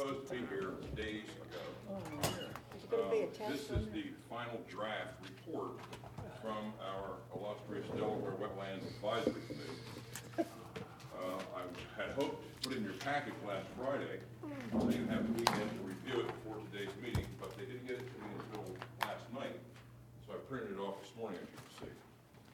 supposed to be here days ago. This is the final draft report from our illustrious Delaware Wetlands Advisory Committee. I had hoped to put it in your package last Friday. They didn't have the weekend to review it before today's meeting, but they didn't get it to me until last night. So I printed it off this morning, as you can see.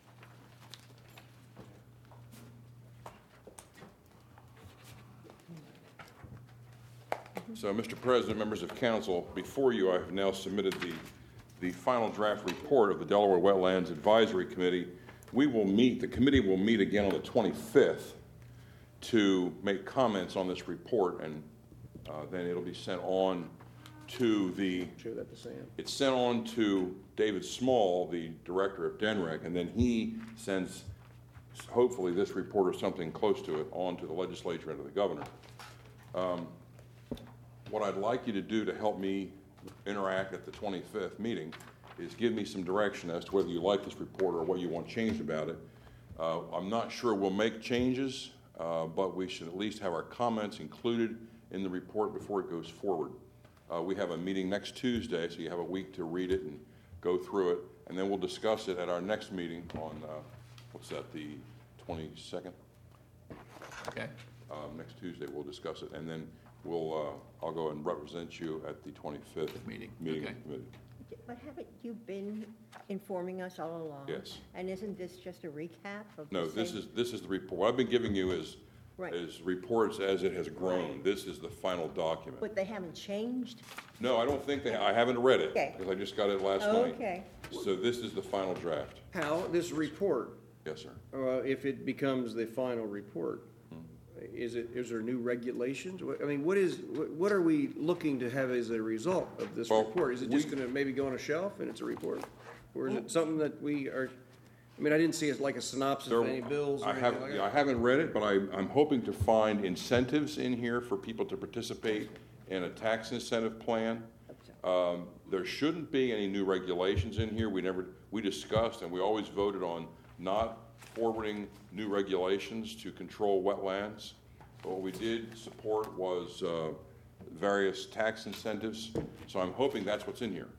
So, Mr. President, members of council, before you, I have now submitted the final draft report of the Delaware Wetlands Advisory Committee. The committee will meet again on the 25th to make comments on this report, and then it'll be sent on to it's sent on to David Small, the director of DENREC, and then he sends, hopefully, this report or something close to it on to the legislature and to the governor. What I'd like you to do to help me interact at the 25th meeting is give me some direction as to whether you like this report or what you want changed about it. I'm not sure we'll make changes, but we should at least have our comments included in the report before it goes forward. We have a meeting next Tuesday, so you have a week to read it and go through it, and then we'll discuss it at our next meeting on, the 22nd? Okay. Next Tuesday we'll discuss it, and then I'll go and represent you at the 25th meeting. Okay. But haven't you been informing us all along? Yes. And isn't this just a recap of No, this is the report. What I've been giving you is reports as it has grown. Right. This is the final document. But they haven't changed? No, I don't think I haven't read it. Okay. Because I just got it last night. Okay. So this is the final draft. Hal, this report, Yes, sir. if it becomes the final report, is there new regulations? I mean, what are we looking to have as a result of this report? Is it just going to maybe go on a shelf and it's a report? Or is it something that we are, I mean, I didn't see it like a synopsis of any bills or anything like that. I haven't read it, but I'm hoping to find incentives in here for people to participate in a tax incentive plan. There shouldn't be any new regulations in here. We discussed and we always voted on not forwarding new regulations to control wetlands. But what we did support was various tax incentives. So I'm hoping that's what's in here.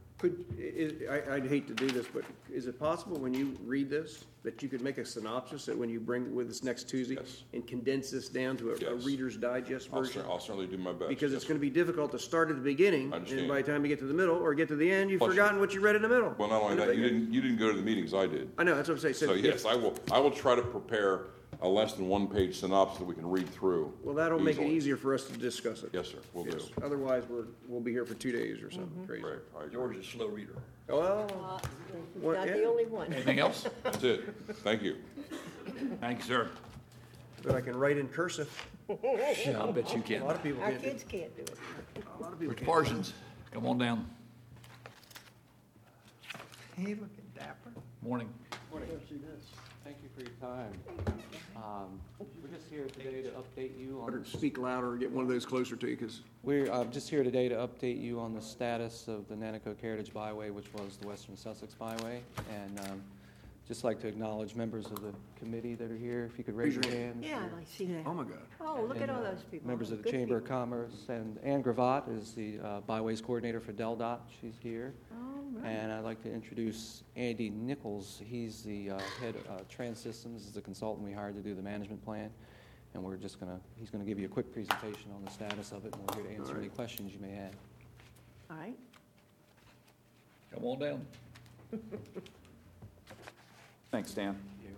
I'd hate to do this, but is it possible when you read this that you could make a synopsis that when you bring with us next Tuesday and condense this down to a Reader's Digest version? I'll certainly do my best. Because it's going to be difficult to start at the beginning, and by the time you get to the middle or get to the end, you've forgotten what you read in the middle. Well, not only that, you didn't go to the meetings I did. I know, that's what I'm saying. So yes, I will try to prepare a less than one-page synopsis that we can read through. Well, that'll make it easier for us to discuss it. Yes, sir. We'll do. Otherwise, we'll be here for 2 days or something crazy. Right. George is a slow reader. Well, He's not the only one. Anything else? That's it. Thank you. Thank you, sir. but I can write in cursive. Yeah, I'll bet you A can. lot of people Our can't do kids can't do it. A lot of people Rich can't. Parsons, come on down. Hey, looking dapper. Morning. Thank you for your time. We're just here today to update you Better on. speak louder or get one of those closer to you, because We're just here today to update you on the status of the Nanticoke Heritage Byway, which was the Western Sussex Byway, and just like to acknowledge members of the committee that are here. If you could raise your hands. Yeah, I see that. oh my God. Oh, look at And, all those people. Members of the Good Chamber of people. Commerce, and Ann Gravatt is the Byways Coordinator for DelDOT. She's here. All right. And I'd like to introduce Andy Nichols. He's the head of Trans Systems, is the consultant we hired to do the management plan. And he's gonna give you a quick presentation on the status of it, and we're here to answer any questions you may have. All right. Come on down. Thanks, Dan.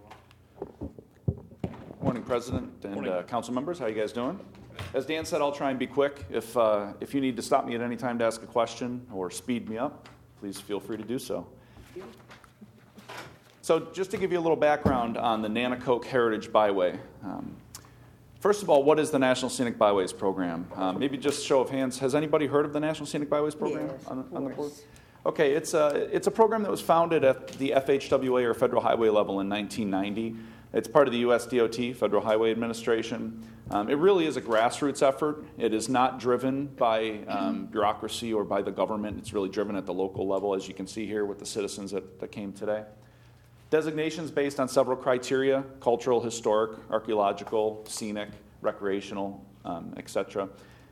Morning, President and council members. How you guys doing? As Dan said, I'll try and be quick. If you need to stop me at any time to ask a question or speed me up, please feel free to do so. So just to give you a little background on the Nanticoke Heritage Byway. First of all, what is the National Scenic Byways Program? Maybe just show of hands. Has anybody heard of the National Scenic Byways Program Yes, on of the board? course. Okay, it's a program that was founded at the FHWA or Federal Highway level in 1990. It's part of the U.S. DOT, Federal Highway Administration. It really is a grassroots effort. It is not driven by bureaucracy or by the government. It's really driven at the local level, as you can see here with the citizens that came today. Designations based on several criteria: cultural, historic, archaeological, scenic, recreational, etc.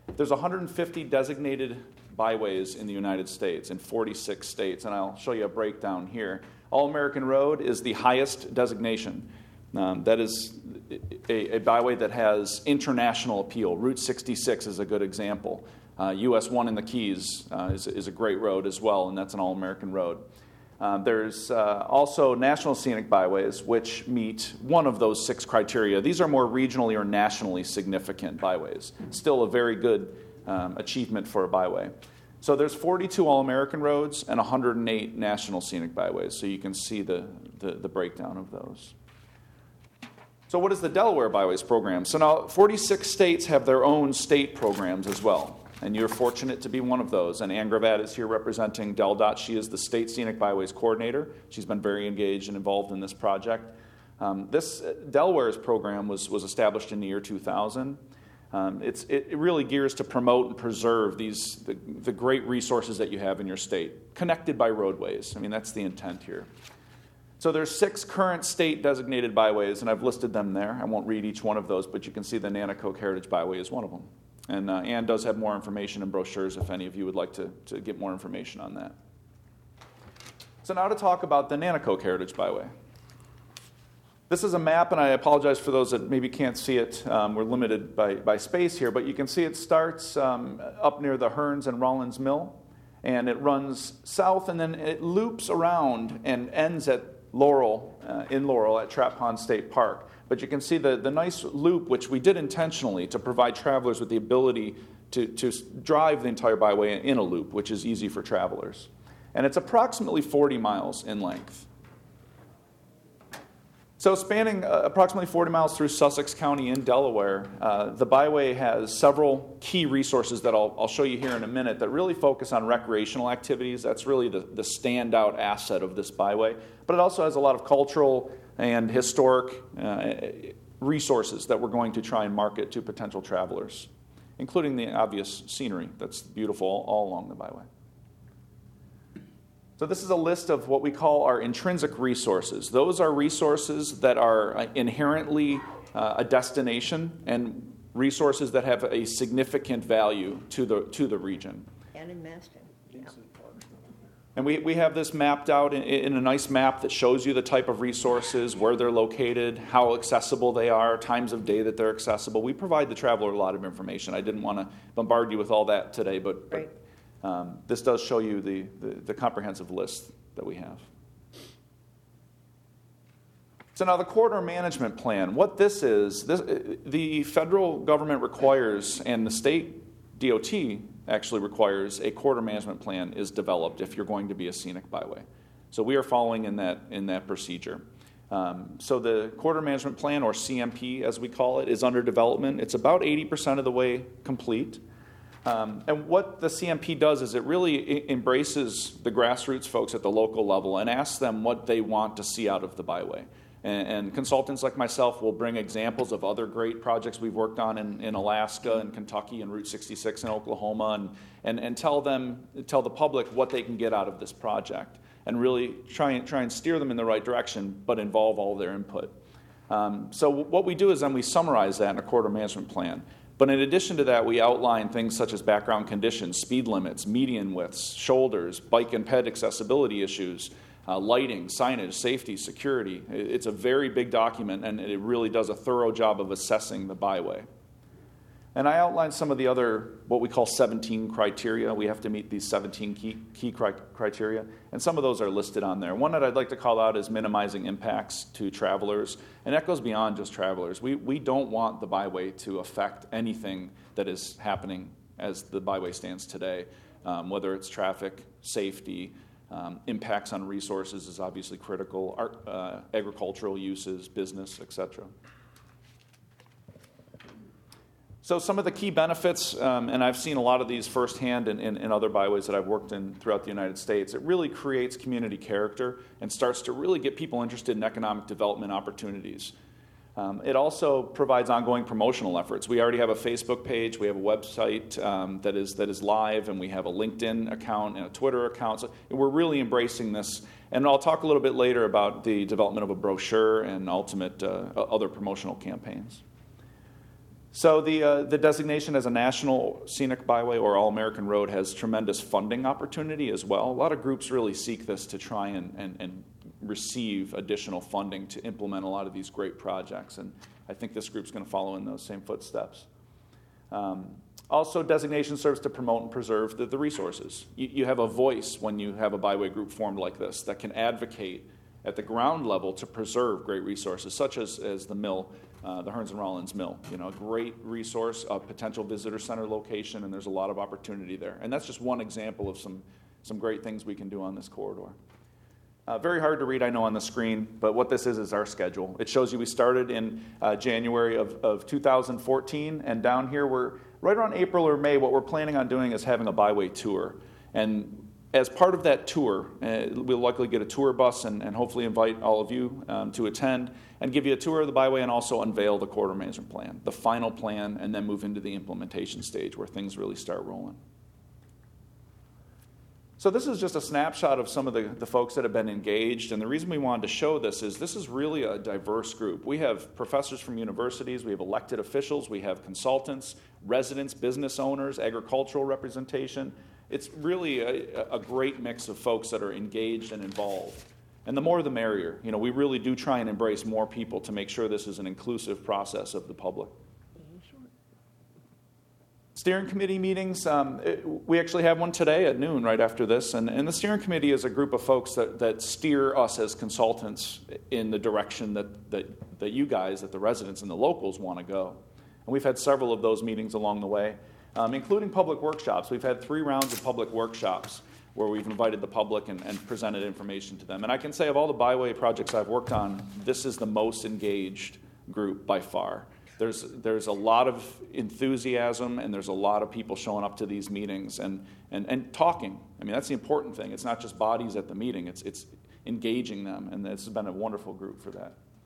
There's 150 designated byways in the United States, in 46 states, and I'll show you a breakdown here. All-American Road is the highest designation. That is a byway that has international appeal. Route 66 is a good example. US 1 in the Keys is a great road as well, and that's an all-American road. There's also National Scenic Byways, which meet one of those 6 criteria. These are more regionally or nationally significant byways. Still a very good achievement for a byway. So there's 42 all-American roads and 108 National Scenic Byways, so you can see the breakdown of those. So what is the Delaware Byways program? So now 46 states have their own state programs as well. And you're fortunate to be one of those. And Ann Gravatt is here representing DelDOT. She is the State Scenic Byways Coordinator. She's been very engaged and involved in this project. This Delaware's program was established in the year 2000. It really gears to promote and preserve the great resources that you have in your state, connected by roadways. I mean, that's the intent here. So there's 6 current state-designated byways, and I've listed them there. I won't read each one of those, but you can see the Nanticoke Heritage Byway is one of them. And Ann does have more information in brochures if any of you would like to get more information on that. So now to talk about the Nanticoke Heritage Byway. This is a map, and I apologize for those that maybe can't see it. We're limited by space here, but you can see it starts up near the Hearns and Rollins Mill, and it runs south, and then it loops around and ends at Laurel at Trap Pond State Park. But you can see the nice loop, which we did intentionally to provide travelers with the ability to drive the entire byway in a loop, which is easy for travelers. And it's approximately 40 miles in length. So spanning approximately 40 miles through Sussex County in Delaware, the byway has several key resources that I'll show you here in a minute that really focus on recreational activities. That's really the standout asset of this byway. But it also has a lot of cultural and historic resources that we're going to try and market to potential travelers, including the obvious scenery that's beautiful all along the byway. So this is a list of what we call our intrinsic resources. Those are resources that are inherently a destination and resources that have a significant value to the region. And in Maston. Yeah. And we have this mapped out in a nice map that shows you the type of resources, where they're located, how accessible they are, times of day that they're accessible. We provide the traveler a lot of information. I didn't want to bombard you with all that today, but Right. This does show you the comprehensive list that we have. So now the corridor management plan. What this is, the federal government requires, and the state DOT actually requires, a corridor management plan is developed if you're going to be a scenic byway. So we are following in that procedure. So the corridor management plan, or CMP as we call it, is under development. It's about 80% of the way complete. And what the CMP does is it really embraces the grassroots folks at the local level and asks them what they want to see out of the byway. And consultants like myself will bring examples of other great projects we've worked on in Alaska and Kentucky and Route 66 in Oklahoma, and tell the public what they can get out of this project, and really try and steer them in the right direction, but involve all their input. So what we do is then we summarize that in a corridor management plan. But in addition to that, we outline things such as background conditions, speed limits, median widths, shoulders, bike and ped accessibility issues, lighting, signage, safety, security. It's a very big document, and it really does a thorough job of assessing the byway. And I outlined some of the other, what we call 17 criteria. We have to meet these 17 key criteria, and some of those are listed on there. One that I'd like to call out is minimizing impacts to travelers, and that goes beyond just travelers. We don't want the byway to affect anything that is happening as the byway stands today, whether it's traffic, safety, impacts on resources is obviously critical, agricultural uses, business, etc. So some of the key benefits, and I've seen a lot of these firsthand in other byways that I've worked in throughout the United States, it really creates community character and starts to really get people interested in economic development opportunities. It also provides ongoing promotional efforts. We already have a Facebook page, we have a website that is live, and we have a LinkedIn account and a Twitter account. So we're really embracing this. And I'll talk a little bit later about the development of a brochure and ultimate other promotional campaigns. So the designation as a National Scenic Byway or All-American Road has tremendous funding opportunity as well. A lot of groups really seek this to try and receive additional funding to implement a lot of these great projects, and I think this group's going to follow in those same footsteps. Also, designation serves to promote and preserve the resources. You have a voice when you have a byway group formed like this that can advocate at the ground level to preserve great resources, such as the mill, the Hearns and Rollins Mill. You know, a great resource, a potential visitor center location, and there's a lot of opportunity there. And that's just one example of some great things we can do on this corridor. Very hard to read, I know, on the screen, but what this is our schedule. It shows you we started in January of 2014, and down here we're right around April or May. What we're planning on doing is having a byway tour. And as part of that tour, we'll likely get a tour bus and hopefully invite all of you to attend and give you a tour of the byway and also unveil the corridor management plan, the final plan, and then move into the implementation stage where things really start rolling. So this is just a snapshot of some of the folks that have been engaged, and the reason we wanted to show this is really a diverse group. We have professors from universities, we have elected officials, we have consultants, residents, business owners, agricultural representation. It's really a great mix of folks that are engaged and involved. And the more the merrier. You know, we really do try and embrace more people to make sure this is an inclusive process of the public. Steering committee meetings, we actually have one today at noon right after this, and the steering committee is a group of folks that steer us as consultants in the direction that you guys, that the residents and the locals want to go. And we've had several of those meetings along the way, including public workshops. We've had 3 rounds of public workshops where we've invited the public and presented information to them. And I can say of all the byway projects I've worked on, this is the most engaged group by far. There's a lot of enthusiasm, and there's a lot of people showing up to these meetings and talking. I mean, that's the important thing. It's not just bodies at the meeting. It's engaging them, and this has been a wonderful group for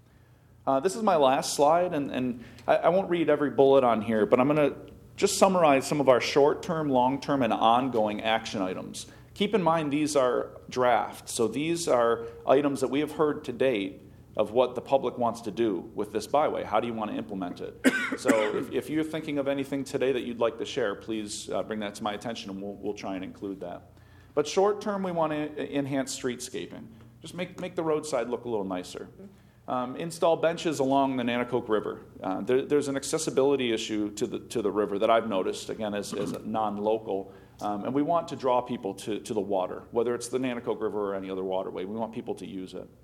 that. This is my last slide, and I won't read every bullet on here, but I'm going to just summarize some of our short-term, long-term, and ongoing action items. Keep in mind these are drafts, so these are items that we have heard to date of what the public wants to do with this byway. How do you want to implement it? So if you're thinking of anything today that you'd like to share, please bring that to my attention, and we'll try and include that. But short term, we want to enhance streetscaping. Just make the roadside look a little nicer. Install benches along the Nanticoke River. There's an accessibility issue to the river that I've noticed, again, as a non-local. And we want to draw people to the water, whether it's the Nanticoke River or any other waterway. We want people to use it.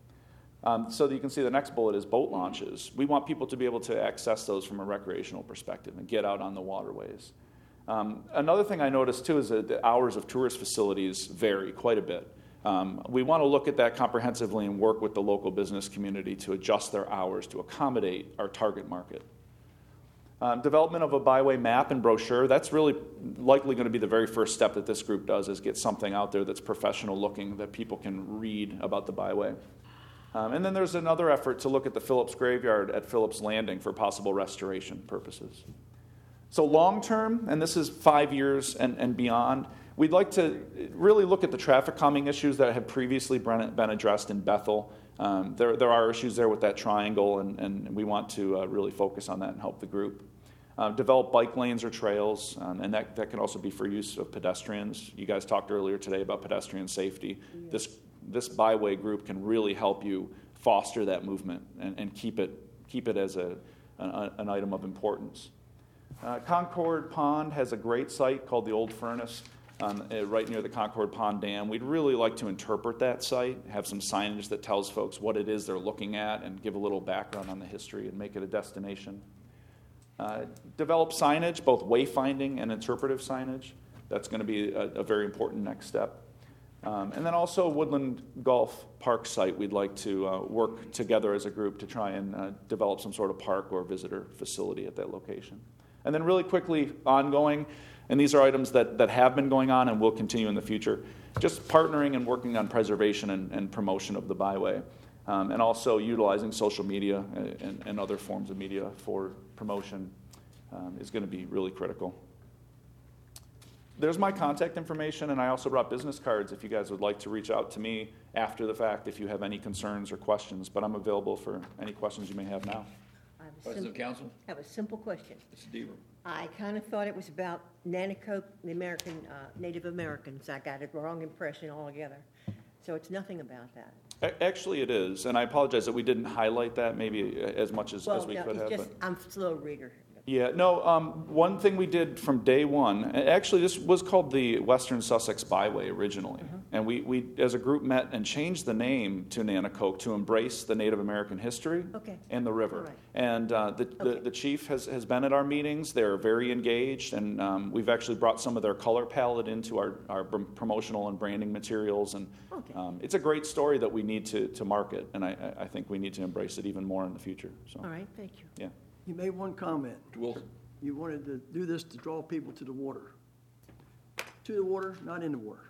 So that you can see the next bullet is boat launches. We want people to be able to access those from a recreational perspective and get out on the waterways. Another thing I noticed too is that the hours of tourist facilities vary quite a bit. We want to look at that comprehensively and work with the local business community to adjust their hours to accommodate our target market. Development of a byway map and brochure, that's really likely going to be the very first step that this group does, is get something out there that's professional looking that people can read about the byway. And then there's another effort to look at the Phillips Graveyard at Phillips Landing for possible restoration purposes. So long term, and this is 5 years and beyond, we'd like to really look at the traffic calming issues that have previously been addressed in Bethel. There are issues there with that triangle, and we want to really focus on that and help the group. Develop bike lanes or trails, and that can also be for use of pedestrians. You guys talked earlier today about pedestrian safety. Yeah. This byway group can really help you foster that movement and keep it as an item of importance. Concord Pond has a great site called the Old Furnace right near the Concord Pond Dam. We'd really like to interpret that site, have some signage that tells folks what it is they're looking at, and give a little background on the history and make it a destination. Develop signage, both wayfinding and interpretive signage. That's going to be a very important next step. And then also Woodland Golf Park site, we'd like to work together as a group to try and develop some sort of park or visitor facility at that location. And then really quickly, ongoing, and these are items that have been going on and will continue in the future, just partnering and working on preservation and promotion of the byway, and also utilizing social media and other forms of media for promotion is going to be really critical. There's my contact information, and I also brought business cards if you guys would like to reach out to me after the fact if you have any concerns or questions, but I'm available for any questions you may have now. I have Questions of council? I have a simple question. Mr. Deaver? I kind of thought it was about Nanacoke, the American, Native Americans. I got a wrong impression altogether. So it's nothing about that. Actually, it is, and I apologize that we didn't highlight that maybe as much as Well, we no, could it's have. just, I'm a slow reader. Yeah, no, one thing we did from day one, and actually this was called the Western Sussex Byway originally. And we, as a group, met and changed the name to Nanacoke to embrace the Native American history Okay. and the river. All right. And the chief has been at our meetings. They're very engaged, and we've actually brought some of their color palette into our promotional and branding materials. And Okay. it's a great story that we need to market, and I think we need to embrace it even more in the future. So, All right, thank you. yeah. You made one comment. Mr. Wilson? You wanted to do this to draw people to the water. To the water, not in the water.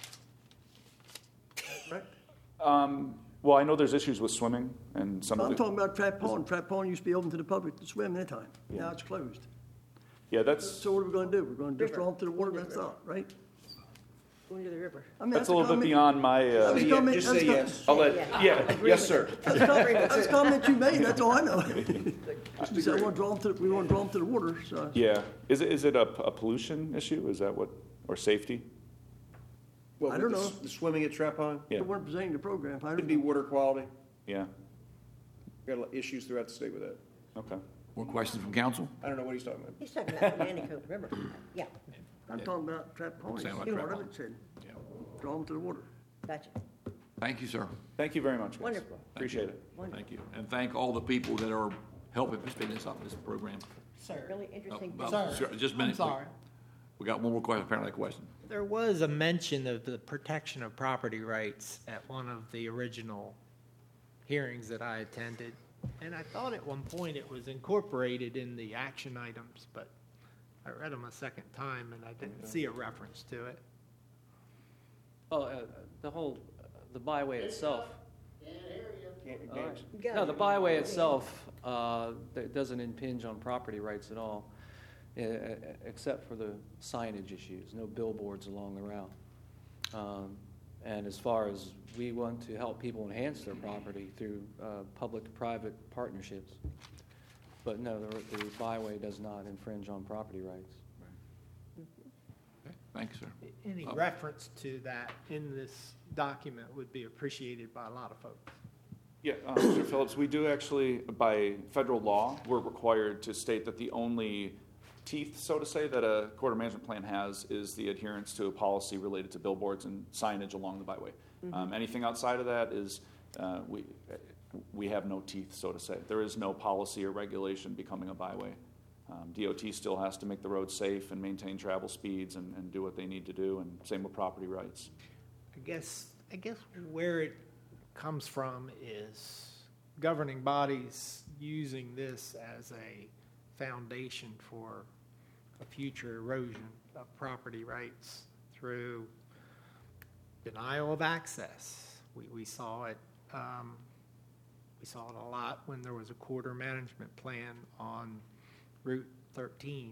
Correct? Well, I know there's issues with swimming and some of I'm the... talking about Trap Pond. Trap Pond used to be open to the public to swim anytime. Now it's closed. Yeah, that's... So what are we gonna do? We're gonna just draw them to the water, that's all, right? Going to the river. I mean, That's a little bit beyond my. That's a comment- Just that's say a- yes. I'll let. Yeah. Yes, sir. That's a comment you made, that's all I know. You said, we want to draw them to the water, so. Yeah. Is it a pollution issue? Is that what, or safety? What, I with don't the know. The swimming at Trap Pond? Yeah. They weren't presenting the program. I Could don't be know. water quality. Yeah. Got a lot of issues throughout the state with that. Okay. More questions from council? I don't know what he's talking about. He's talking about the Nanacoke River. Yeah, I'm talking about Trap Pond. Sound like Part Trap of Pond. it said, Yeah. draw them to the water. gotcha. Thank you, sir. Thank you very much. Guys. Wonderful. Appreciate it. Wonderful. Thank you. And thank all the people that are helping to spin this program. Really interesting. Oh, thing. sure, just a minute. I'm sorry. We got one more question, apparently a question. There was a mention of the protection of property rights at one of the original hearings that I attended. And I thought at one point it was incorporated in the action items, but I read them a second time and I didn't see a reference to it. Oh, the byway itself. James? Go. No, the byway itself that doesn't impinge on property rights at all, except for the signage issues, no billboards along the route. And as far as we want to help people enhance their property through public-private partnerships. But no, the byway does not infringe on property rights. Okay, thank you, sir. Any reference to that in this document would be appreciated by a lot of folks. Yeah, Mr. Phillips, we do actually, by federal law, we're required to state that the only teeth, so to say, that a corridor management plan has is the adherence to a policy related to billboards and signage along the byway. Anything outside of that is, we have no teeth, so to say. There is no policy or regulation becoming a byway. DOT still has to make the roads safe and maintain travel speeds and do what they need to do, and same with property rights. I guess where it comes from is governing bodies using this as a foundation for a future erosion of property rights through denial of access. We saw it. We saw it a lot when there was a corridor management plan on Route 13.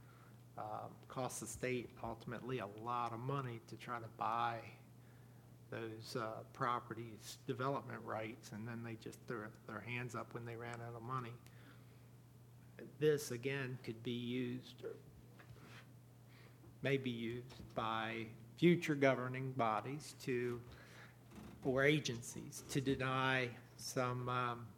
Cost the state ultimately a lot of money to try to buy those properties, development rights, and then they just threw their hands up when they ran out of money. This, again, could be used, or may be used by future governing bodies or agencies to deny some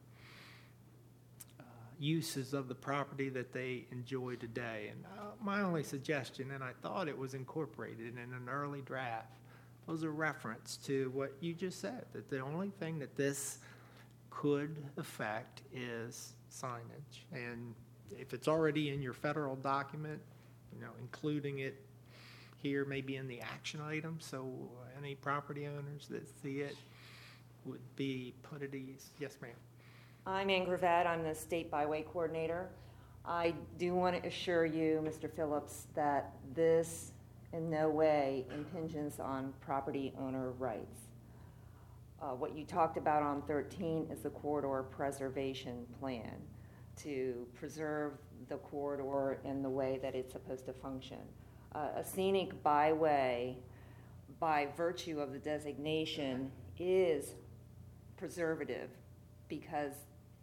uses of the property that they enjoy today. And my only suggestion, and I thought it was incorporated in an early draft, was a reference to what you just said, that the only thing that this could affect is signage. And if it's already in your federal document, including it here maybe in the action item, so any property owners that see it would be put at ease. Yes, ma'am. I'm Ann Gravatt. I'm the State Byway Coordinator. I do want to assure you, Mr. Phillips, that this in no way impinges on property owner rights. What you talked about on 13 is the corridor preservation plan to preserve the corridor in the way that it's supposed to function. A scenic byway, by virtue of the designation, is preservative because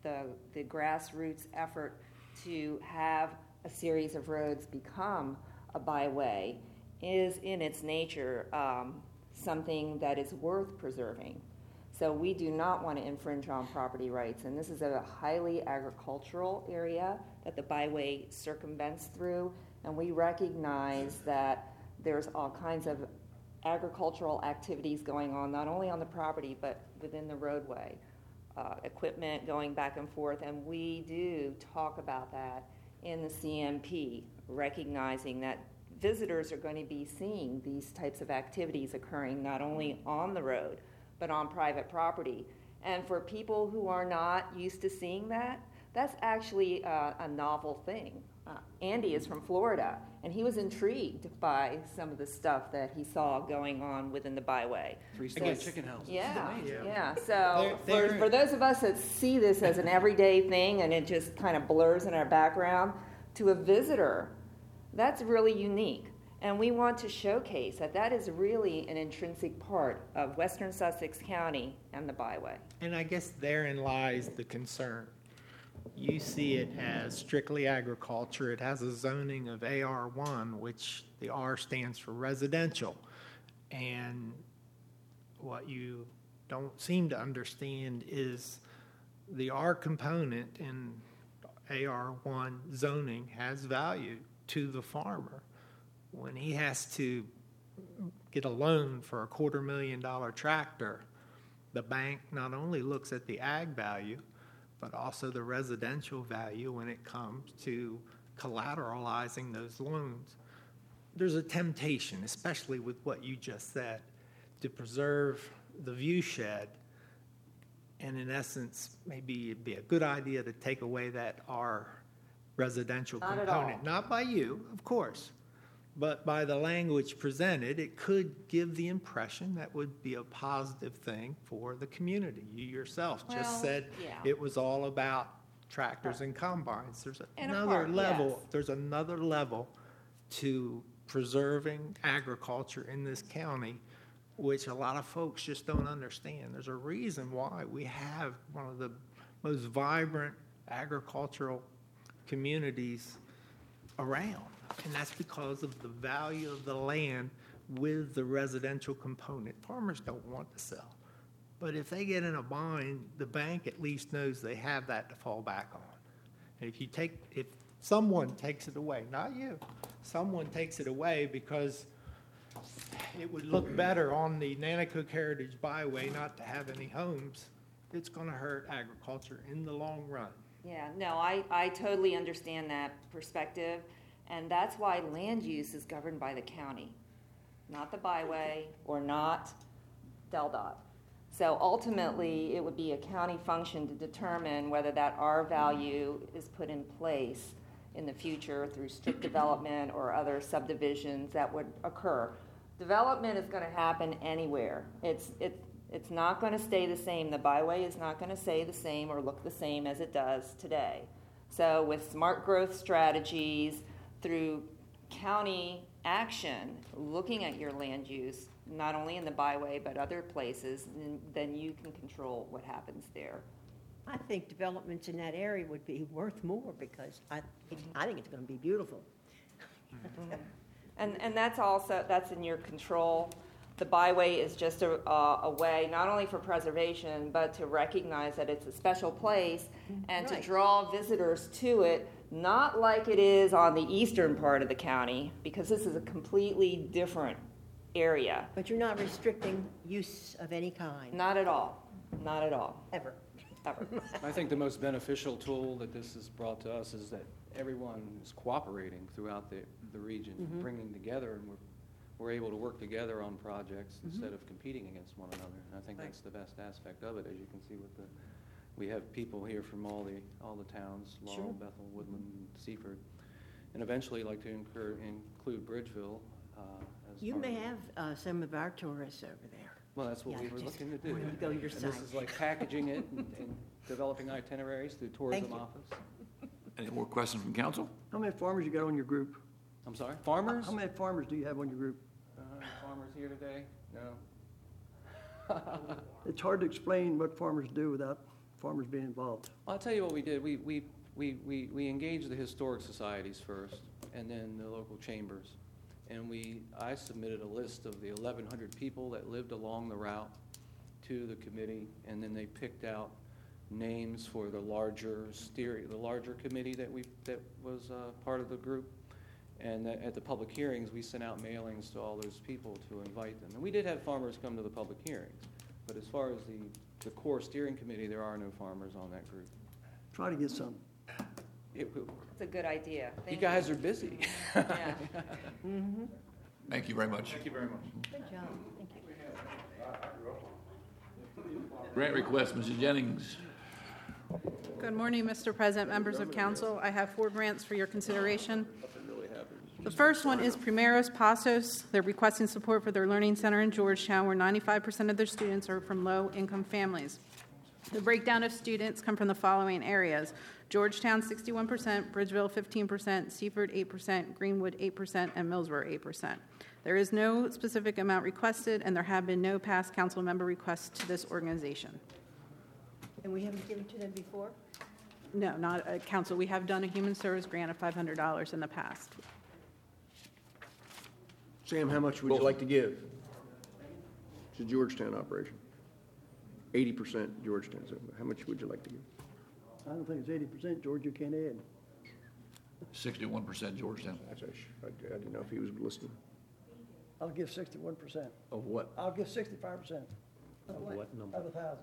the grassroots effort to have a series of roads become a byway is in its nature something that is worth preserving. So we do not want to infringe on property rights, and this is a highly agricultural area that the byway circumvents through, and we recognize that there's all kinds of agricultural activities going on, not only on the property, but within the roadway, equipment going back and forth, and we do talk about that in the CMP, recognizing that visitors are going to be seeing these types of activities occurring not only on the road, but on private property. And for people who are not used to seeing that, that's actually a novel thing. Andy is from Florida, and he was intrigued by some of the stuff that he saw going on within the byway. Three-story chicken houses. Yeah. So They're- for those of us that see this as an everyday thing and it just kind of blurs in our background, to a visitor, that's really unique. And we want to showcase that that is really an intrinsic part of Western Sussex County and the byway. And I guess therein lies the concern. You see it as strictly agriculture. It has a zoning of AR1, which the R stands for residential. And what you don't seem to understand is the R component in AR1 zoning has value to the farmer. When he has to get a loan for a $250,000 tractor, the bank not only looks at the ag value, but also the residential value when it comes to collateralizing those loans. There's a temptation, especially with what you just said, to preserve the view shed, and in essence, maybe it'd be a good idea to take away that R residential Not at component. all. Not by you, of course, but by the language presented, it could give the impression that would be a positive thing for the community. You yourself Well, just said yeah. it was all about tractors and combines. There's And a another part, level. yes. There's another level to preserving agriculture in this county, which a lot of folks just don't understand. There's a reason why we have one of the most vibrant agricultural communities around. And that's because of the value of the land with the residential component. Farmers don't want to sell. But if they get in a bind, the bank at least knows they have that to fall back on. And if someone takes it away, not you, someone takes it away because it would look better on the Nanacook Heritage Byway not to have any homes, it's going to hurt agriculture in the long run. Yeah, no, I totally understand that perspective, and that's why land use is governed by the county, not the byway or not DelDOT. So ultimately, it would be a county function to determine whether that R value is put in place in the future through strict development or other subdivisions that would occur. Development is going to happen anywhere. It's not going to stay the same. The byway is not going to stay the same or look the same as it does today. So with smart growth strategies, through county action, looking at your land use, not only in the byway but other places, then you can control what happens there. I think developments in that area would be worth more because I think it's going to be beautiful. And that's in your control. The byway is just a way, not only for preservation, but to recognize that it's a special place and Right. to draw visitors to it, not like it is on the eastern part of the county, because this is a completely different area. But you're not restricting use of any kind, Not at all, not at all, ever. ever. I think the most beneficial tool that this has brought to us is that everyone is cooperating throughout the region, bringing together, and we're able to work together on projects instead of competing against one another. And I think that's the best aspect of it, as you can see with we have people here from all the towns, Laurel, Bethel, Woodland, Seaford, and eventually like to include Bridgeville as You part may of it. have some of our tourists over there. Well, that's what Yeah, we were just- looking to do. you go your And this side. is like packaging it and developing itineraries through tourism you. office. Any more questions from council? How many farmers you got on your group? I'm sorry, farmers? How many farmers do you have on your group? Farmers here today? No. It's hard to explain what farmers do without farmers being involved? I'll tell you what we did. We engaged the historic societies first, and then the local chambers. And I submitted a list of the 1,100 people that lived along the route to the committee, and then they picked out names for the larger committee that was part of the group. And at the public hearings, we sent out mailings to all those people to invite them. And we did have farmers come to the public hearings, but as far as the core steering committee, there are no farmers on that group. Try to get some. It, It's a good idea. you Thank guys are busy. Yeah. Thank you very much. Thank you very much. Good job, thank you. Grant request, Mrs. Jennings. Good morning, Mr. President, members of council. I have 4 grants for your consideration. The first one is Primeros Pasos. They're requesting support for their learning center in Georgetown, where 95% of their students are from low-income families. The breakdown of students come from the following areas: Georgetown 61%, Bridgeville 15%, Seaford 8%, Greenwood 8%, and Millsboro 8%. There is no specific amount requested, and there have been no past council member requests to this organization. And we haven't given to them before? No, not a council. We have done a human service grant of $500 in the past. Sam, how much would you like to give? It's a Georgetown operation. 80% Georgetown, so how much would you like to give? I don't think it's 80%, George, you can't add. 61% Georgetown. I didn't know if he was listening. I'll give 61%. Of what? I'll give 65%. Of what number? Of 1,000.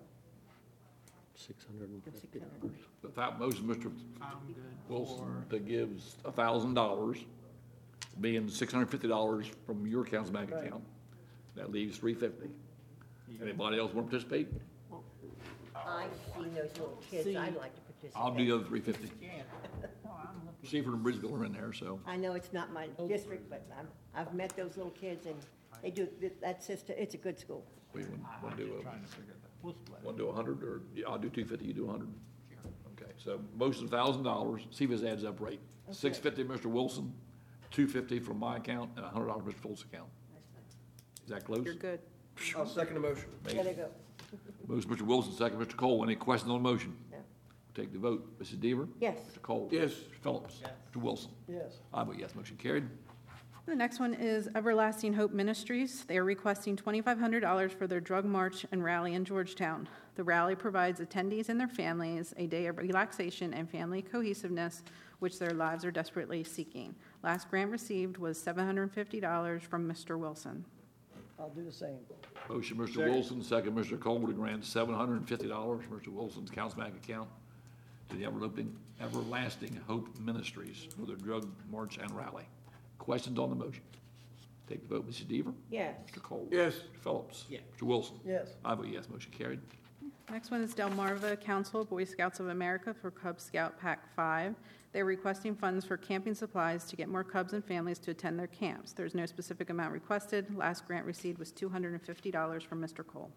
Without motion, Mr. Wilson, that gives $1,000, being $650 from your council bank account. That leaves $350. Anybody else want to participate? I've seen those little kids, I'd like to participate. I'll do the other $350. Seaford and Bridgeville are in there, so. I know it's not my district, but I've met those little kids, and they do, that system, it's a good school. We want to do 100, or yeah, I'll do 250, you do 100? Okay, so motion $1,000, see if this adds up right. $650, Mr. Wilson, $250 from my account, and $100 Mr. Folt's account. Is that close? You're good. I'll second the motion. There they go. Motion, Mr. Wilson, second, Mr. Cole. Any questions on the motion? No. Take the vote. Mrs. Deaver? Yes. Mr. Cole? Yes. Mr. Phillips? Mr. Wilson? Yes. I vote yes, motion carried. The next one is Everlasting Hope Ministries. They are requesting $2,500 for their drug march and rally in Georgetown. The rally provides attendees and their families a day of relaxation and family cohesiveness, which their lives are desperately seeking. Last grant received was $750 from Mr. Wilson. I'll do the same. Motion, Mr. Wilson, second, Mr. Cole, to grant $750 from Mr. Wilson's council bank account to the Everlasting Hope Ministries for their drug march and rally. Questions on the motion? Take the vote. Mrs. Deaver? Yes. Mr. Cole? Yes. Mr. Phillips? Mr. Wilson? Yes. I vote yes, motion carried. Next one is Delmarva Council Boy Scouts of America for Cub Scout Pack 5. They're requesting funds for camping supplies to get more Cubs and families to attend their camps. There's no specific amount requested. Last grant received was $250 from Mr. Cole.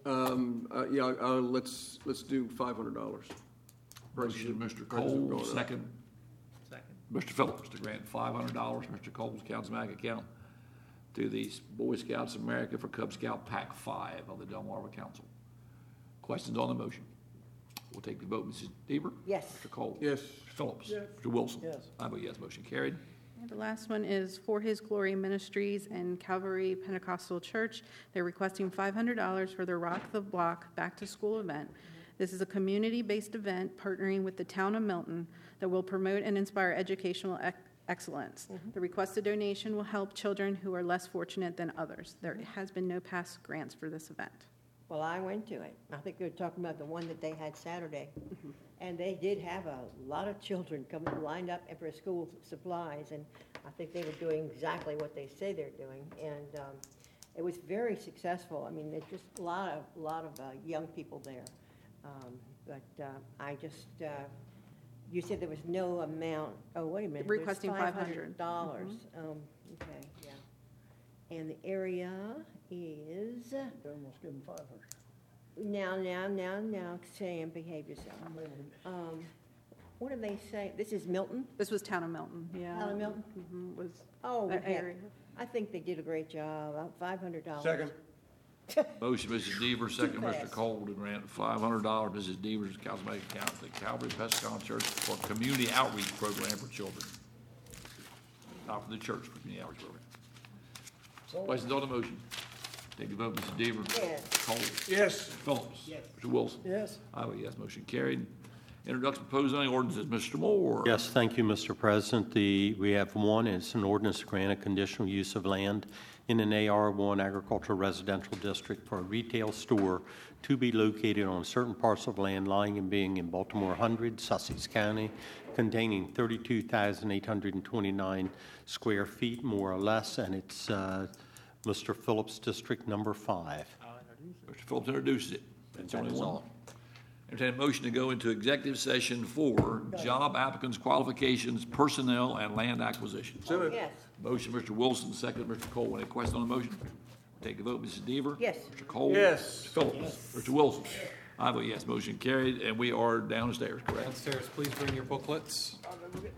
Let's do $500. Motion, Mr. Cole, second. Mr. Phillips, to grant $500, Mr. Cole's council bank account to the Boy Scouts of America for Cub Scout Pack 5 of the Delmarva Council. Questions on the motion? We'll take the vote. Mrs. Deaver? Yes. Mr. Cole? Yes. Mr. Phillips? Yes. Mr. Wilson? Yes. I vote yes, motion carried. And the last one is For His Glory Ministries and Calvary Pentecostal Church. They're requesting $500 for their Rock the Block Back to School event. This is a community-based event partnering with the town of Milton that will promote and inspire educational excellence. The requested donation will help children who are less fortunate than others. There has been no past grants for this event. Well, I went to it. I think they were talking about the one that they had Saturday. And they did have a lot of children coming lined up for school supplies, and I think they were doing exactly what they say they're doing. And it was very successful. I mean, there's just a lot of young people there. You said there was no amount. Oh, wait a minute. There's Requesting $500. Okay, yeah. And the area is, They almost give them 500. now, Sam, behave yourself. What do they say? This is Milton? This was town of Milton, yeah. Town of Milton? Was Oh, that heck. area. I think they did a great job. $500. Second. Motion, Mrs. Deaver, second, Mr. fast. Cole, to grant $500, Mrs. Deaver's councilman account to Calvary Episcopal Church for community outreach program for children. Not for the church, for community outreach program. Questions on the motion? Take the vote, Mrs. Deaver. Yes. Cole. Yes. Phillips. Yes. Mr. Wilson. Yes. I vote yes, motion carried. Introduction of proposed zoning ordinances, Mr. Moore. Yes, thank you, Mr. President. We have one, it's an ordinance to grant a conditional use of land in an AR1 agricultural residential district for a retail store to be located on a certain parcel of land lying and being in Baltimore 100, Sussex County, containing 32,829 square feet, more or less, and it's Mr. Phillips, District Number 5. Mr. Phillips introduces it. That's only one. Entertain a motion to go into executive session for job applicants, qualifications, personnel, and land acquisition. Yes. Motion, Mr. Wilson, second, Mr. Cole. Any question on the motion? Take a vote, Mrs. Deaver. Yes. Mr. Cole. Yes. Mr. Phillips. Mr. Wilson. I vote yes, motion carried, and we are downstairs, correct? Downstairs, please bring your booklets.